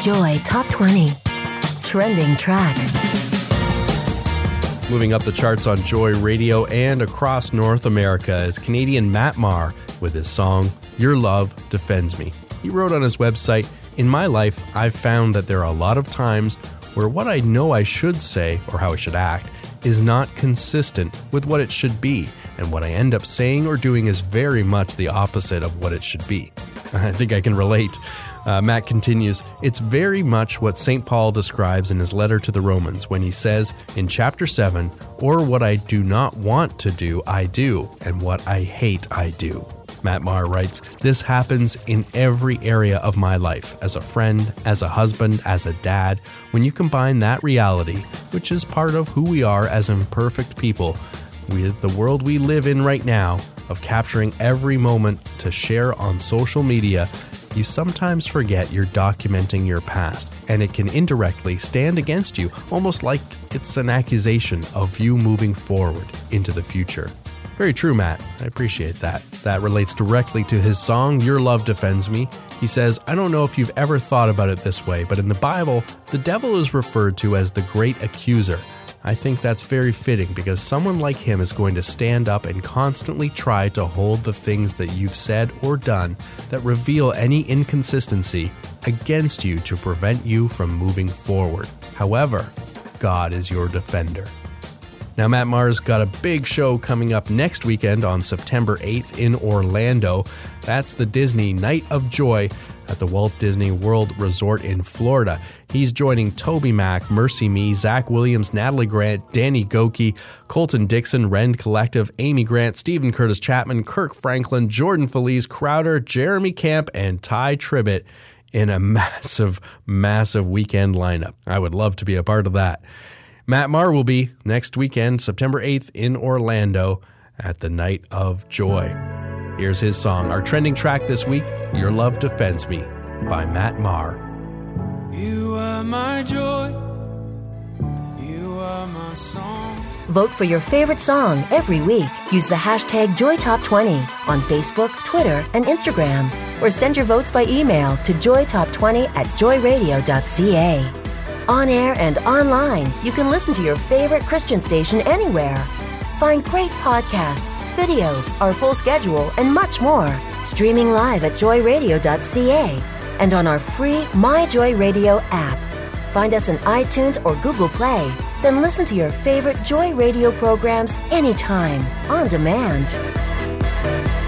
Joy Top 20. Trending track. Moving up the charts on Joy Radio and across North America is Canadian Matt Maher with his song, Your Love Defends Me. He wrote on his website, "In my life, I've found that there are a lot of times where what I know I should say or how I should act is not consistent with what it should be, and what I end up saying or doing is very much the opposite of what it should be." I think I can relate. Matt continues, "It's very much what St. Paul describes in his letter to the Romans when he says in chapter 7, or what I do not want to do, I do, and what I hate, I do." Matt Maher writes, "This happens in every area of my life, as a friend, as a husband, as a dad. When you combine that reality, which is part of who we are as imperfect people, with the world we live in right now, of capturing every moment to share on social media, you sometimes forget you're documenting your past, and it can indirectly stand against you, almost like it's an accusation of you moving forward into the future." Very true, Matt. I appreciate that. That relates directly to his song, Your Love Defends Me. He says, "I don't know if you've ever thought about it this way, but in the Bible, the devil is referred to as the great accuser. I think that's very fitting because someone like him is going to stand up and constantly try to hold the things that you've said or done that reveal any inconsistency against you to prevent you from moving forward. However, God is your defender." Now, Matt Maher's got a big show coming up next weekend on September 8th in Orlando. That's the Disney Night of Joy at the Walt Disney World Resort in Florida. He's joining Toby Mac, Mercy Me, Zach Williams, Natalie Grant, Danny Goki, Colton Dixon, Rend Collective, Amy Grant, Stephen Curtis Chapman, Kirk Franklin, Jordan Felice, Crowder, Jeremy Camp, and Ty Tribbett in a massive weekend lineup. I would love to be a part of that. Matt Maher will be next weekend, September 8th in Orlando at the Night of Joy. Here's his song, our trending track this week, Your Love Defends Me by Matt Maher. You are my joy, you are my song. Vote for your favorite song every week. Use the hashtag JoyTop20 on Facebook, Twitter, and Instagram. Or send your votes by email to joytop20@joyradio.ca. On air and online, you can listen to your favorite Christian station anywhere. Find great podcasts, videos, our full schedule, and much more. Streaming live at joyradio.ca and on our free My Joy Radio app. Find us on iTunes or Google Play. Then listen to your favorite Joy Radio programs anytime, on demand.